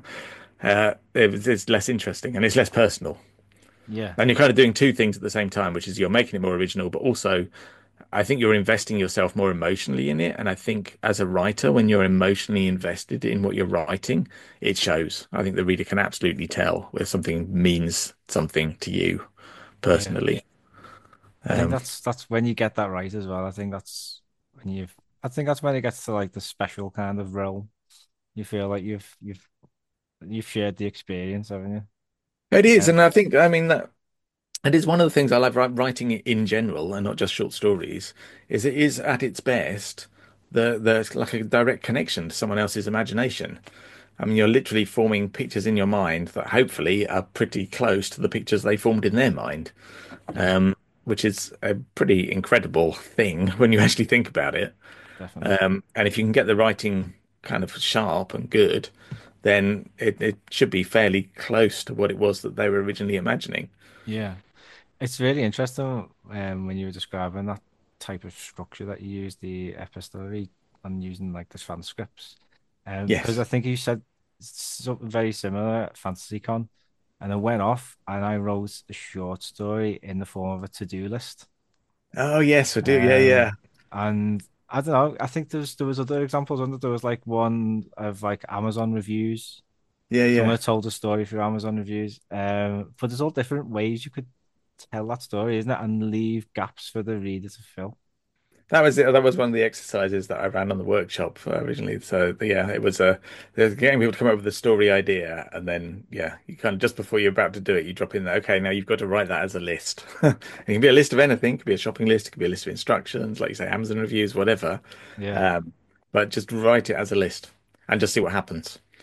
it's less interesting and it's less personal. Yeah. And you're kind of doing two things at the same time, which is you're making it more original, but also I think you're investing yourself more emotionally in it. And I think as a writer, when you're emotionally invested in what you're writing, it shows. I think the reader can absolutely tell where something means something to you Yeah. personally. I think Um, that's when you get that right as well. I think that's when it gets to like the special kind of realm. You feel like you've shared the experience, haven't you? it is. Um, And I think, I mean, that it is one of the things I love writing in general and not just short stories, is it is at its best, there's like a direct connection to someone else's imagination. I mean, you're literally forming pictures in your mind that hopefully are pretty close to the pictures they formed in their mind, yeah, which is a pretty incredible thing when you actually think about it. definitely. And if you can get the writing kind of sharp and good, then it should be fairly close to what it was that they were originally imagining. Yeah. It's really interesting when you were describing that type of structure that you use, the epistolary and using like the transcripts. Because Yes. I think you said something very similar at FantasyCon, and I went off and I wrote a short story in the form of a to-do list. Oh, yes, I do. Yeah, yeah. Um, and I don't know, I think there was other examples on there was like one of like Amazon reviews. Yeah, Someone yeah. had told a story through Amazon reviews. But there's all different ways you could tell that story, isn't it? And leave gaps for the reader to fill. That was it. That was one of the exercises that I ran on the workshop originally. So yeah, it was getting people to come up with a story idea, and then yeah, you kind of just before you're about to do it, you drop in there. Okay, now you've got to write that as a list. It can be a list of anything. It could be a shopping list. It could be a list of instructions, like you say, Amazon reviews, whatever. Yeah. Um, but just write it as a list and just see what happens.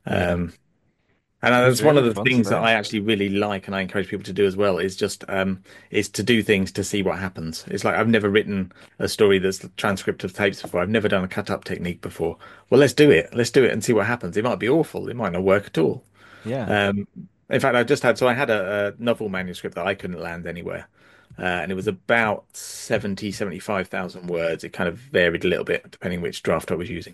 Yeah. Um, and It was that's one really of the fun to things that do. I actually really like, and I encourage people to do as well. Is to do things to see what happens. It's like I've never written a story that's a transcript of tapes before. I've never done a cut up technique before. Well, let's do it. Let's do it and see what happens. It might be awful. It might not work at all. Yeah. Um, in fact, I had a novel manuscript that I couldn't land anywhere. And it was about 75,000 words. It kind of varied a little bit depending which draft I was using.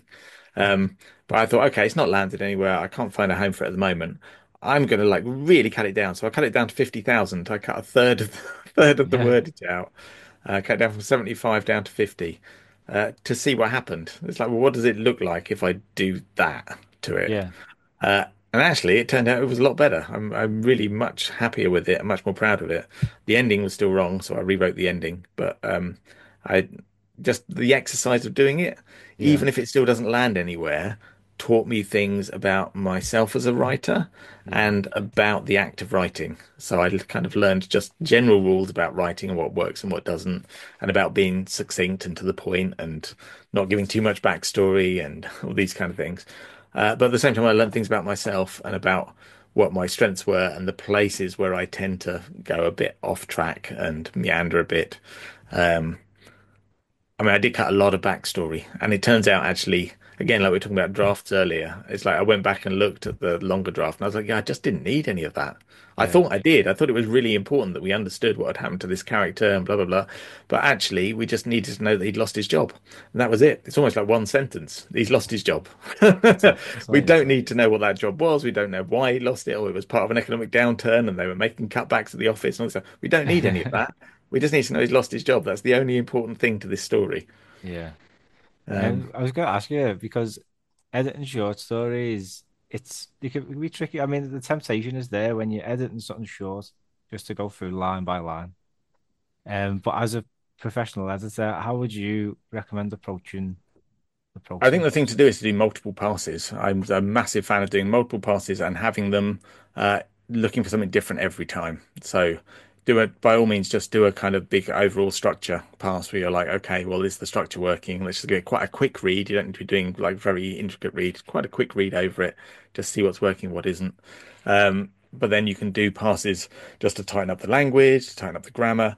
But I thought, okay, it's not landed anywhere. I can't find a home for it at the moment. I'm going to like really cut it down. So I cut it down to 50,000. I cut a third of third of the Yeah. wordage out. Cut it down from 75 down to 50 to see what happened. It's like, well, what does it look like if I do that to it? Yeah. Uh, and actually, it turned out it was a lot better. I'm really much happier with it. I'm much more proud of it. The ending was still wrong, so I rewrote the ending. But I just the exercise of doing it, Yeah. even if it still doesn't land anywhere, taught me things about myself as a writer Yeah. and about the act of writing. So I kind of learned just general rules about writing and what works and what doesn't, and about being succinct and to the point and not giving too much backstory and all these kind of things. But at the same time, I learned things about myself and about what my strengths were and the places where I tend to go a bit off track and meander a bit. Um, I mean, I did cut a lot of backstory, and it turns out actually, again, like we were talking about drafts earlier, it's like I went back and looked at the longer draft, and I was like, yeah, I just didn't need any of that. I Yeah. thought I did. I thought it was really important that we understood what had happened to this character and blah blah blah. But actually, we just needed to know that he'd lost his job, and that was it. It's almost like one sentence. He's lost his job. That's it. That's all We you need don't to know. need to know what that job was. We don't know why he lost it, or it was part of an economic downturn, and they were making cutbacks at the office and all that stuff. We don't need any of that. We just need to know he's lost his job. That's the only important thing to this story. Yeah. Um, And I was going to ask you because editing short stories, it can be tricky. I mean, the temptation is there when you're editing something short, just to go through line by line. But as a professional editor, how would you recommend approaching the I think the process? thing to do is to do multiple passes. I'm a massive fan of doing multiple passes and having them uh, looking for something different every time. So do it by all means, just do a kind of big overall structure pass where you're like, okay, well, is the structure working? Let's just get quite a quick read. You don't need to be doing like very intricate read, quite a quick read over it, just see what's working, what isn't. But then you can do passes just to tighten up the language, tighten up the grammar,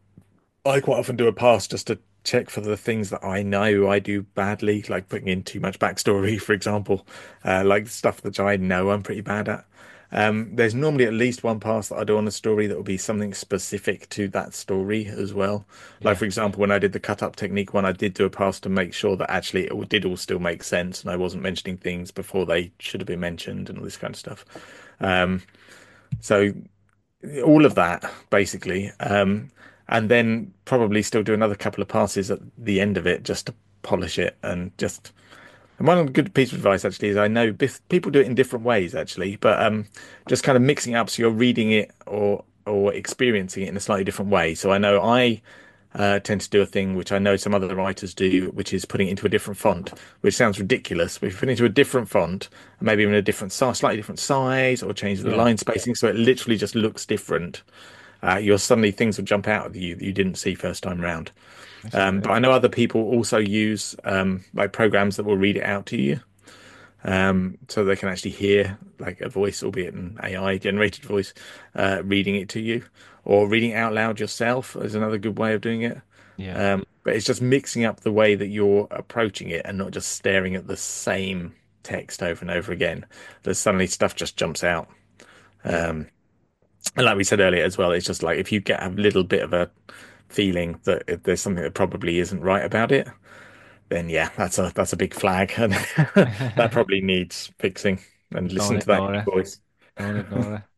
I quite often do a pass just to check for the things that I know I do badly, like putting in too much backstory, for example, like stuff that I know I'm pretty bad at. There's normally at least one pass that I do on a story that will be something specific to that story as well. Like, Yeah, for example, when I did the cut up technique one, I did do a pass to make sure that actually did all still make sense and I wasn't mentioning things before they should have been mentioned and all this kind of stuff. Um, so all of that basically, and then probably still do another couple of passes at the end of it just to polish it and just. And one good piece of advice actually is I know people do it in different ways actually, but just kind of mixing it up so you're reading it or experiencing it in a slightly different way. So I know I tend to do a thing which I know some other writers do, which is putting it into a different font, which sounds ridiculous. But if you put it into a different font, maybe even a different size, slightly different size, or change the yeah, line spacing so it literally just looks different, you're suddenly things will jump out at you that you didn't see first time round. I see But it. I know other people also use like programs that will read it out to you, so they can actually hear like a voice, albeit an AI generated voice, reading it to you, or reading it out loud yourself is another good way of doing it. Yeah, But it's just mixing up the way that you're approaching it and not just staring at the same text over and over again. There's suddenly stuff just jumps out. yeah. Um, and like we said earlier as well, it's just like if you get a little bit of a feeling that if there's something that probably isn't right about it, then yeah, that's a big flag, and that probably needs fixing. And Don't listen to that ignore it. inner voice. Don't ignore it.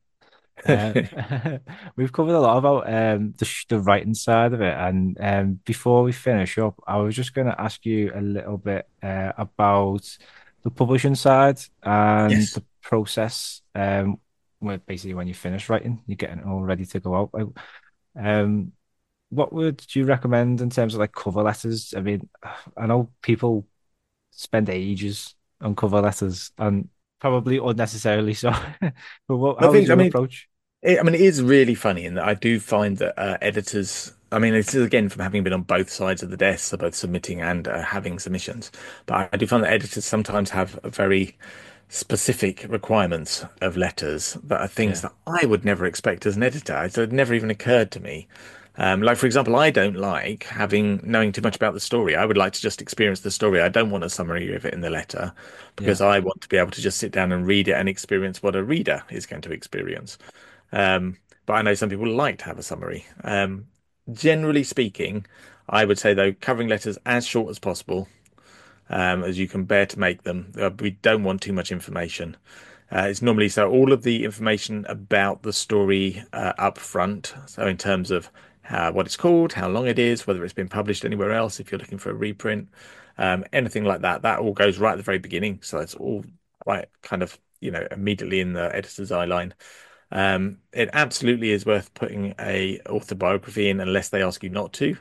We've covered a lot about the writing side of it, and before we finish up, I was just going to ask you a little bit about the publishing side and Yes. the process. Where basically when you finish writing, you're getting it all ready to go out. Um, what would you recommend in terms of like cover letters? I mean, I know people spend ages on cover letters and probably unnecessarily so. But I how would think, I you mean, approach? it is really funny in that I do find that editors, I mean, this is again from having been on both sides of the desk, so both submitting and having submissions, but I do find that editors sometimes have a very specific requirements of letters that are things Yeah. that I would never expect as an editor. So it never even occurred to me. Like for example, I don't like having knowing too much about the story. I would like to just experience the story. I don't want a summary of it in the letter because Yeah. I want to be able to just sit down and read it and experience what a reader is going to experience. But I know some people like to have a summary. Generally speaking, I would say though, covering letters as short as possible, as you can bear to make them. We don't want too much information. It's normally so all of the information about the story up front. So in terms of what it's called, how long it is, whether it's been published anywhere else, if you're looking for a reprint, anything like that, that all goes right at the very beginning. So it's all right, kind of, immediately in the editor's eye line. It absolutely is worth putting a autobiography in unless they ask you not to,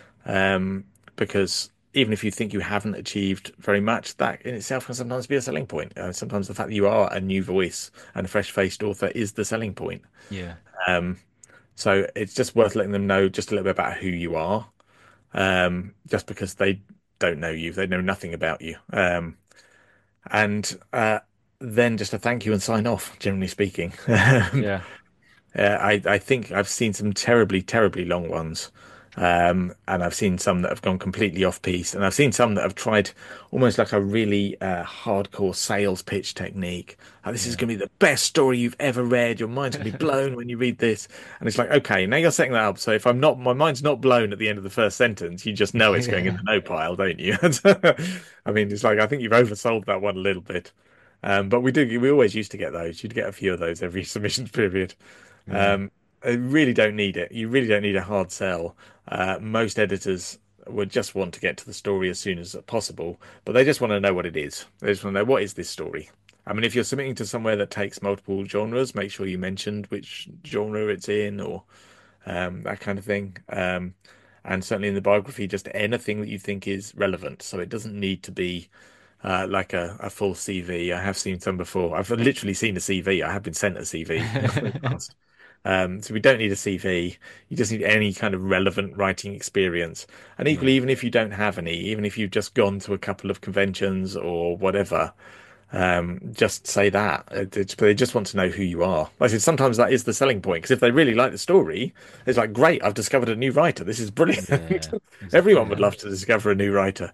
because even if you think you haven't achieved very much, that in itself can sometimes be a selling point. Sometimes the fact that you are a new voice and a fresh-faced author is the selling point. Yeah. Um, so it's just worth letting them know just a little bit about who you are, just because they don't know you, they know nothing about you. And then just a thank you and sign off, generally speaking. Yeah. I think I've seen some terribly, terribly long ones. And I've seen some that have gone completely off piece, and I've seen some that have tried almost like a really hardcore sales pitch technique. This is Yeah. going to be the best story you've ever read. Your mind's going to be blown when you read this. And it's like, okay, now you're setting that up. So if my mind's not blown at the end of the first sentence, you just know it's going in Yeah. the no pile, don't you? I mean, it's like I think you've oversold that one a little bit. But we always used to get those. You'd get a few of those every submissions period. Yeah. Um, you really don't need it. You really don't need a hard sell. Most editors would just want to get to the story as soon as possible, but they just want to know what it is. They just want to know, what is this story? I mean, if you're submitting to somewhere that takes multiple genres, make sure you mentioned which genre it's in or that kind of thing. And certainly in the biography, just anything that you think is relevant. So it doesn't need to be like a full CV. I have seen some before. I've literally seen a CV. I have been sent a CV in the past. So we don't need a CV. You just need any kind of relevant writing experience. And equally, Yeah. even if you don't have any, even if you've just gone to a couple of conventions or whatever, just say that. They just want to know who you are. Like I said, sometimes that is the selling point, because if they really like the story, it's like, great, I've discovered a new writer. This is brilliant. Yeah. Exactly Everyone would that. love to discover a new writer.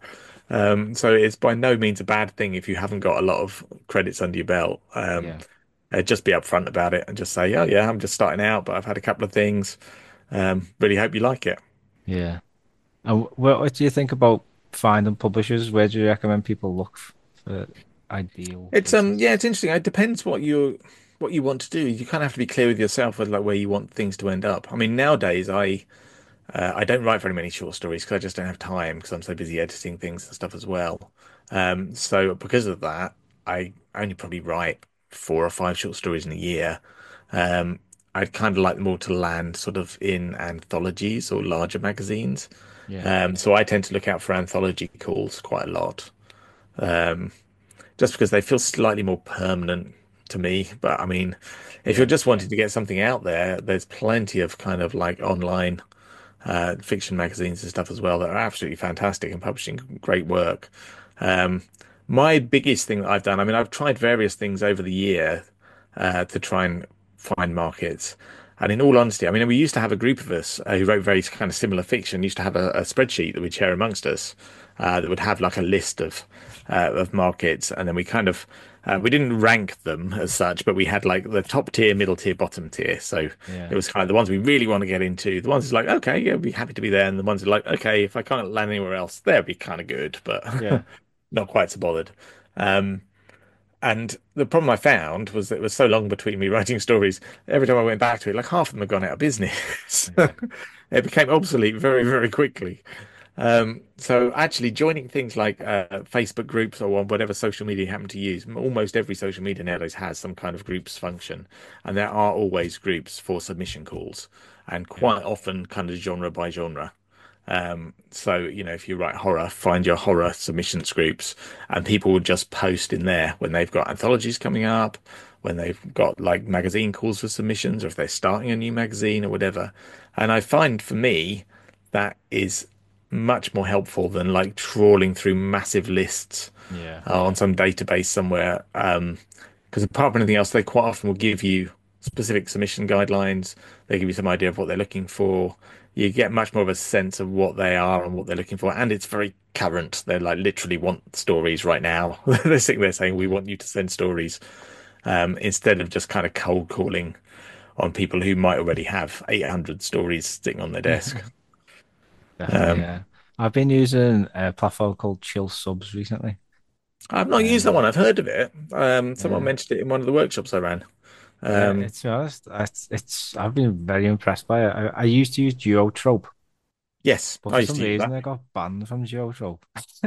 So it's by no means a bad thing if you haven't got a lot of credits under your belt. Yeah. Just be upfront about it and just say, oh yeah, I'm just starting out, but I've had a couple of things. Really hope you like it. Yeah. And what do you think about finding publishers? Where do you recommend people look for ideal It's places? yeah, it's interesting. It depends what you want to do. You kind of have to be clear with yourself with like where you want things to end up. I mean, nowadays I don't write very many short stories because I just don't have time because I'm so busy editing things and stuff as well. So because of that, I only probably write 4 or 5 short stories in a year. Um, I'd kind of like them all to land sort of in anthologies or larger magazines. Yeah. So I tend to look out for anthology calls quite a lot, just because they feel slightly more permanent to me. But I mean, if you're Yeah. just wanting to get something out there, there's plenty of kind of like online fiction magazines and stuff as well that are absolutely fantastic and publishing great work. Um, my biggest thing that I've done, I mean, I've tried various things over the year to try and find markets. And in all honesty, I mean, we used to have a group of us who wrote very kind of similar fiction, used to have a spreadsheet that we'd share amongst us that would have like a list of markets, and then we kind of we didn't rank them as such, but we had like the top tier, middle tier, bottom tier. So it Yeah. was kind of the ones we really want to get into, the ones like, okay, yeah, I'd be happy to be there, and the ones that are like, okay, if I can't land anywhere else, that'd be kind of good, but Yeah. not quite so bothered. Um, and the problem I found was that it was so long between me writing stories. Every time I went back to it, like half of them had gone out of business. Yeah. It became obsolete very, very quickly. So actually joining things like Facebook groups or whatever social media you happen to use, almost every social media nowadays has some kind of groups function, and there are always groups for submission calls, and Yeah. quite often kind of genre by genre. So, if you write horror, find your horror submissions groups, and people will just post in there when they've got anthologies coming up, when they've got like magazine calls for submissions, or if they're starting a new magazine or whatever. And I find for me, that is much more helpful than like trawling through massive lists Yeah. on some database somewhere. Because apart from anything else, they quite often will give you specific submission guidelines. They give you some idea of what they're looking for. You get much more of a sense of what they are and what they're looking for, and it's very current. They like literally want stories right now. They're sitting there saying, "We want you to send stories," instead of just kind of cold calling on people who might already have 800 stories sitting on their desk. Definitely, Um, yeah. I've been using a platform called Chill Subs recently. I've not used that Um, one. I've heard of it. Someone yeah, mentioned it in one of the workshops I ran. yeah. Um, It's to be honest, it's I've been very impressed by it. I used to use Geotrope, yes, but I for used some to use reason that. I got banned from Geotrope.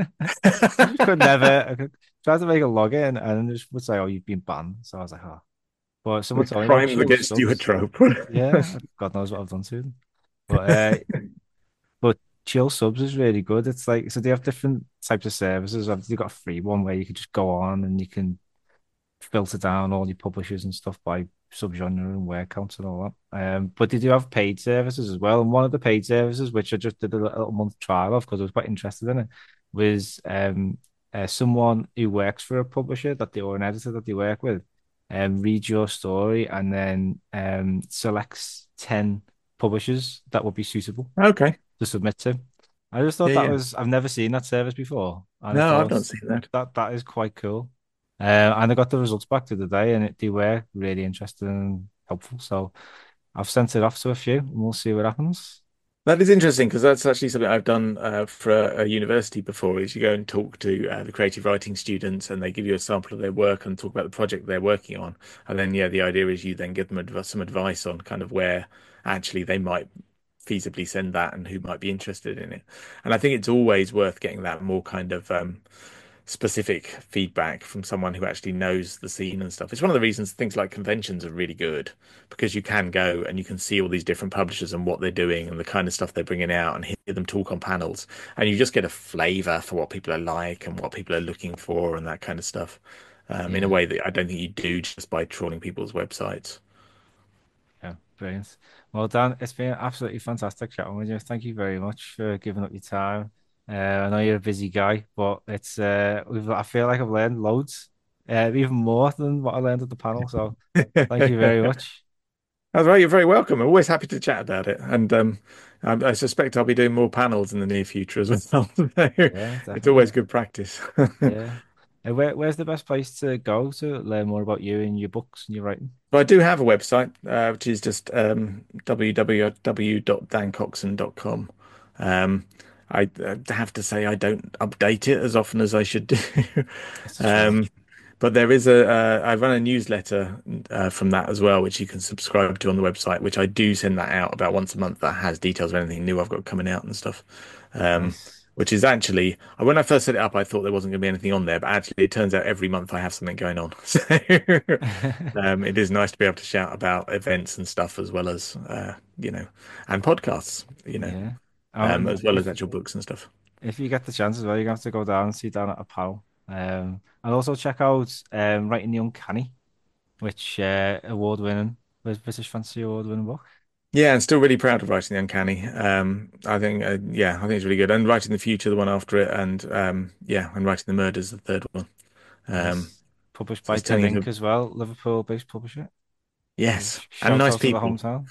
I just could never. I could try to make a login and it just would say, "Oh, you've been banned." So I was like, "Oh." But someone told me about Crimes Chill against Subs. Eurotrope. Yeah, God knows what I've done to them. But but Chill Subs is really good. It's like so they have different types of services. Obviously, you've got a free one where you can just go on and you can filter down all your publishers and stuff by subgenre and word counts and all that. But they do have paid services as well. And one of the paid services, which I just did a little month trial of because I was quite interested in it, was someone who works for a publisher that they or an editor that they work with, reads your story and then selects 10 publishers that would be suitable Okay. to submit to. I just thought Yeah, that yeah. was I've never seen that service before, and I No, I've thought not seen that. that is quite cool. And I got the results back the other day, and they were really interesting and helpful. So I've sent it off to a few, and we'll see what happens. That is interesting because that's actually something I've done for a university before. Is you go and talk to the creative writing students, and they give you a sample of their work and talk about the project they're working on. And then, yeah, the idea is you then give them some advice on kind of where actually they might feasibly send that and who might be interested in it. And I think it's always worth getting that more kind of specific feedback from someone who actually knows the scene and stuff. It's one of the reasons things like conventions are really good because you can go and you can see all these different publishers and what they're doing and the kind of stuff they're bringing out and hear them talk on panels. And you just get a flavor for what people are like and what people are looking for and that kind of stuff in a Yeah, way that I don't think you do just by trawling people's websites. yeah, brilliant. Well, Dan, it's been absolutely fantastic chatting with you. Thank you very much for giving up your time. I know you're a busy guy, but I feel like I've learned loads, even more than what I learned at the panel. So thank you very much. That's right. You're very welcome. I'm always happy to chat about it. And I suspect I'll be doing more panels in the near future as well. So Yeah, it's always definitely. good practice. Yeah. Where's the best place to go to learn more about you and your books and your writing? But I do have a website, which is just www.dancoxon.com. Um, I have to say I don't update it as often as I should do. That's a shame. Um, but there is I run a newsletter from that as well, which you can subscribe to on the website, which I do send that out about once a month that has details of anything new I've got coming out and stuff. Um, Nice. which is actually, when I first set it up, I thought there wasn't going to be anything on there, but actually, it turns out every month I have something going on. So it is nice to be able to shout about events and stuff as well as, and podcasts, Yeah. as well as actual books and stuff. If you get the chance as well, you're gonna have to go down and see Dan at a panel. And also check out Writing the Uncanny, which award winning British Fantasy Award winning book. Yeah, and still really proud of writing the Uncanny. I think, I think it's really good. And writing the Future, the one after it, and and writing the Murders, the third one. Um, Nice. Published so by it's Dead turning Ink into as well, Liverpool-based publisher. So yes, and shout nice out to the people. hometown.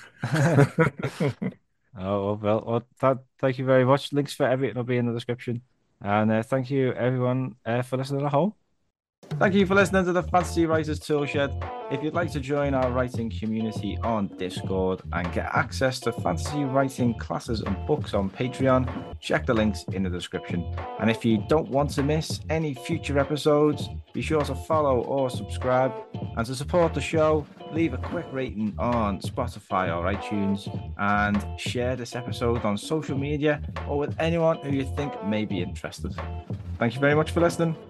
Oh, well, thank you very much. Links for everything will be in the description. And thank you, everyone, for listening at home. Thank you for listening to the Fantasy Writers Toolshed. If you'd like to join our writing community on Discord and get access to fantasy writing classes and books on Patreon, check the links in the description. And if you don't want to miss any future episodes, be sure to follow or subscribe. And to support the show, leave a quick rating on Spotify or iTunes and share this episode on social media or with anyone who you think may be interested. Thank you very much for listening.